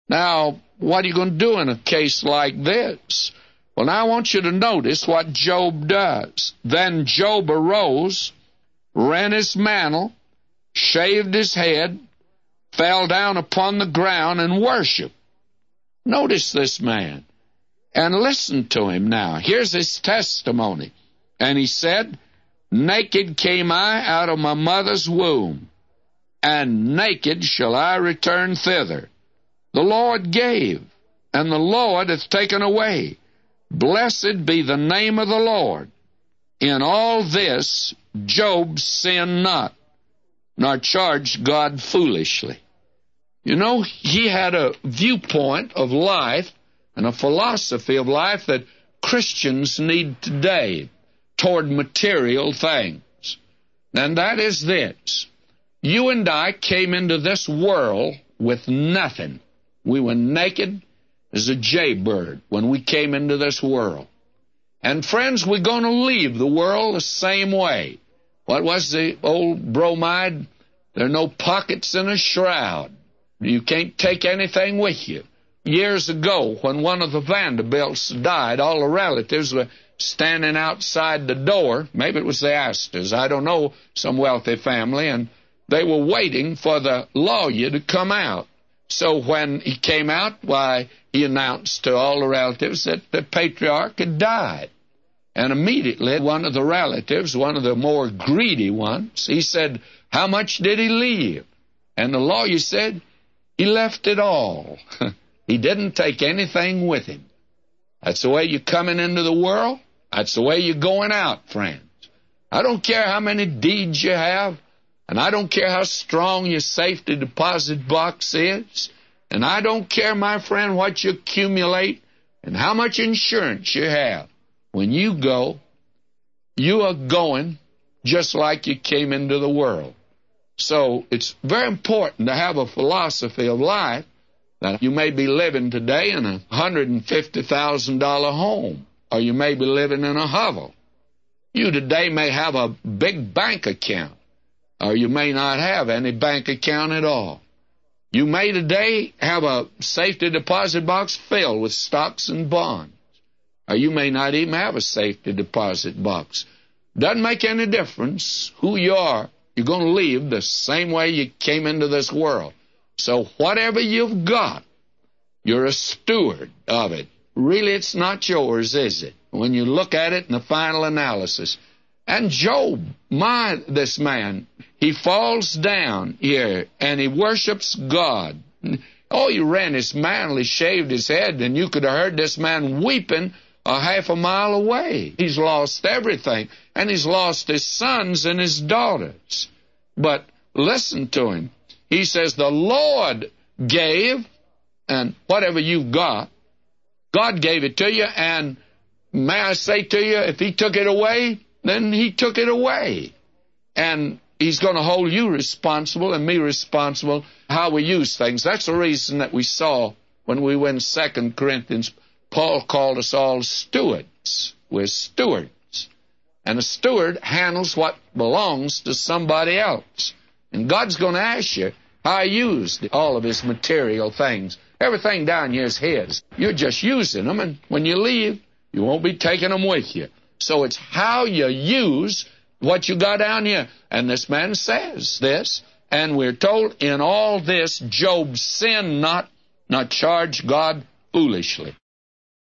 Now, what are you going to do in a case like this? Well, now I want you to notice what Job does. Then Job arose, rent his mantle, shaved his head, fell down upon the ground, and worshiped. Notice this man. And listen to him now. Here's his testimony. And he said, naked came I out of my mother's womb, and naked shall I return thither. The Lord gave, and the Lord hath taken away. Blessed be the name of the Lord. In all this Job sinned not, nor charged God foolishly. You know, he had a viewpoint of life and a philosophy of life that Christians need today toward material things. And that is this. You and I came into this world with nothing. We were naked as a jaybird when we came into this world. And friends, we're going to leave the world the same way. What was the old bromide? There are no pockets in a shroud. You can't take anything with you. Years ago, when one of the Vanderbilts died, all the relatives were standing outside the door. Maybe it was the Astors, I don't know, some wealthy family, and they were waiting for the lawyer to come out. So when he came out, why, he announced to all the relatives that the patriarch had died. And immediately, one of the relatives, one of the more greedy ones, he said, how much did he leave? And the lawyer said, he left it all. He didn't take anything with him. That's the way you're coming into the world. That's the way you're going out, friends. I don't care how many deeds you have, and I don't care how strong your safety deposit box is, and I don't care, my friend, what you accumulate and how much insurance you have. When you go, you are going just like you came into the world. So it's very important to have a philosophy of life that you may be living today in a $150,000 home, or you may be living in a hovel. You today may have a big bank account, or you may not have any bank account at all. You may today have a safety deposit box filled with stocks and bonds, or you may not even have a safety deposit box. Doesn't make any difference who you are. You're going to leave the same way you came into this world. So whatever you've got, you're a steward of it. Really, it's not yours, is it? When you look at it in the final analysis. And Job, this man, he falls down here and he worships God. Oh, he rent his mantle, he shaved his head, and you could have heard this man weeping a half a mile away. He's lost everything, and he's lost his sons and his daughters. But listen to him. He says, the Lord gave, and whatever you've got, God gave it to you, and may I say to you, if he took it away, then he took it away. And he's going to hold you responsible and me responsible how we use things. That's the reason that we saw when we went 2 Corinthians, Paul called us all stewards. We're stewards. And a steward handles what belongs to somebody else. And God's going to ask you how I used all of his material things. Everything down here is his. You're just using them, and when you leave, you won't be taking them with you. So it's how you use what you got down here. And this man says this, and we're told, in all this, Job sinned not, nor charged God foolishly.